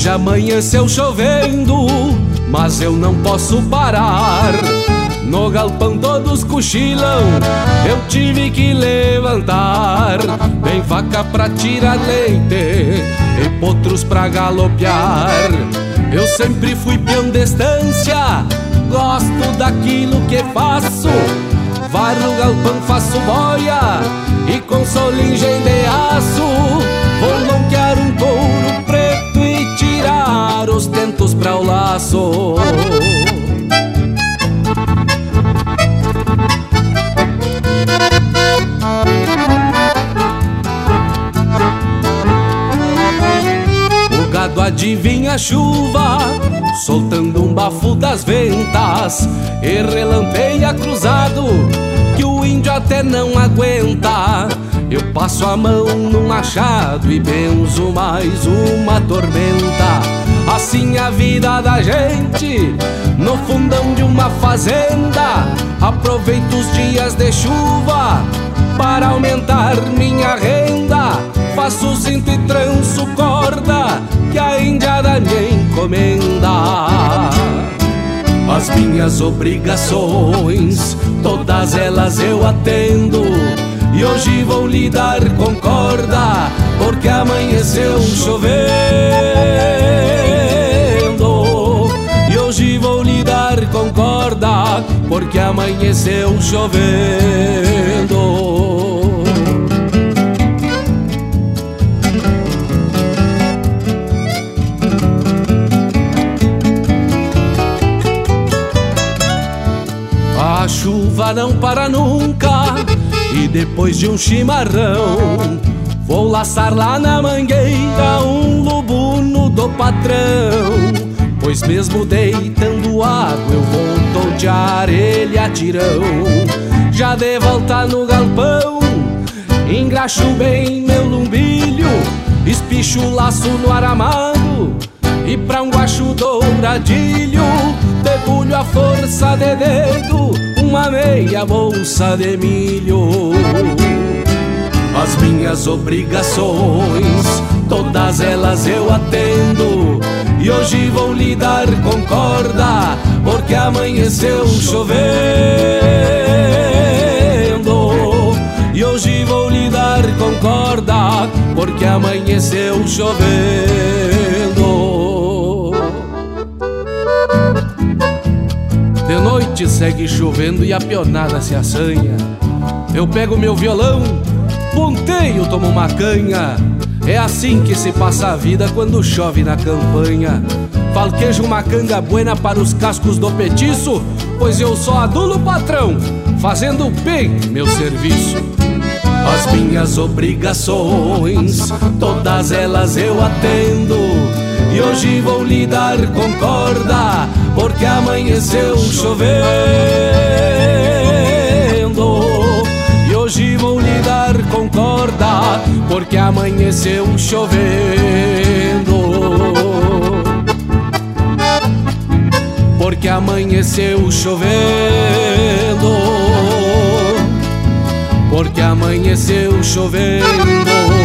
Hoje amanheceu chovendo, mas eu não posso parar. No galpão todos cochilam, eu tive que levantar. Vem vaca pra tirar leite e potros pra galopear. Eu sempre fui peão de estância, gosto daquilo que faço. Varro o galpão, faço boia e com solingem de aço. Vou lonquear um couro preto e tirar os tentos pra o laço. O gado adivinha a chuva, soltando um bafo das ventas, e relampeia cruzado, que o índio até não aguenta. Eu passo a mão no machado e benzo mais uma tormenta. Assim a vida da gente, no fundão de uma fazenda. Aproveito os dias de chuva para aumentar minha renda. Faço cinto e tranço corda, que a índia me encomenda. As minhas obrigações, todas elas eu atendo, e hoje vou lidar com corda, porque amanheceu chovendo. E hoje vou lidar com corda, porque amanheceu chovendo. A chuva não para nunca, e depois de um chimarrão vou laçar lá na mangueira um lubuno do patrão. Pois mesmo deitando água eu vou tontear ele a tirão. Já de volta no galpão, engraxo bem meu lumbilho, espicho o laço no aramado e pra um guacho douradilho debulho a força de dedo uma meia bolsa de milho. As minhas obrigações, todas elas eu atendo, e hoje vou lidar com corda, porque amanheceu chovendo. E hoje vou lidar com corda, porque amanheceu chovendo. De noite segue chovendo e a pionada se assanha. Eu pego meu violão, ponteio, tomo uma canha. É assim que se passa a vida quando chove na campanha. Falquejo uma canga buena para os cascos do petiço, pois eu só adulo o patrão, fazendo bem meu serviço. As minhas obrigações, todas elas eu atendo, e hoje vou lidar com corda, porque amanheceu chovendo. E hoje vou lidar com corda, porque amanheceu chovendo. Porque amanheceu chovendo. Porque amanheceu chovendo.